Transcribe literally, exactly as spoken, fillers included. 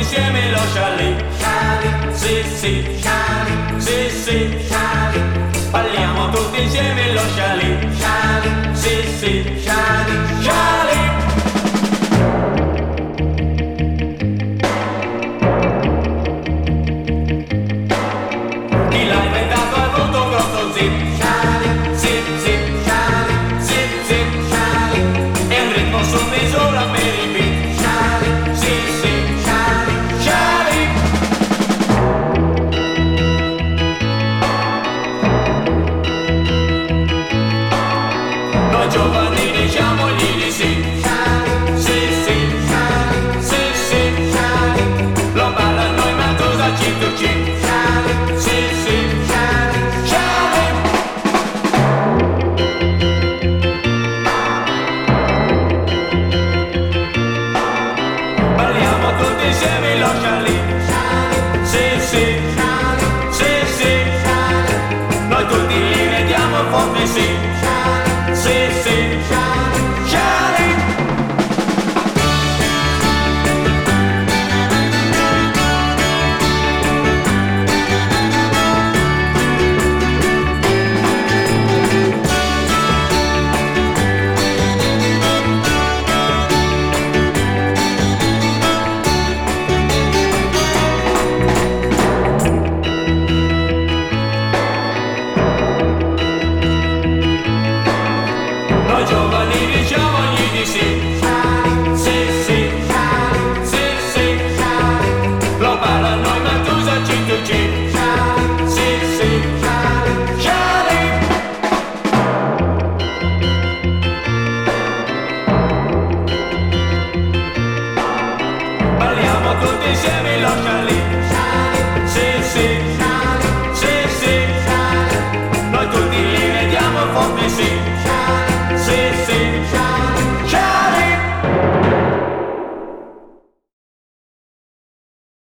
insieme lo scialli. Sì, sì, sì, sì, balliamo tutti insieme lo scialli. Sì, sì, scialli. Chi l'ha inventato ha avuto un grosso zip. Zip, zip, zip, zip, è un ritmo su misura per i beat. Sì, sì, scialli. Noi giovani diciamogli di sì. Sì, sì, sì, sì, lo ballano in Mantosa C due C. Sì, sì, scialli. Balliamo tutti insieme lo scialli. Sì, sì, sì, sì, noi tutti li vediamo forti, sì.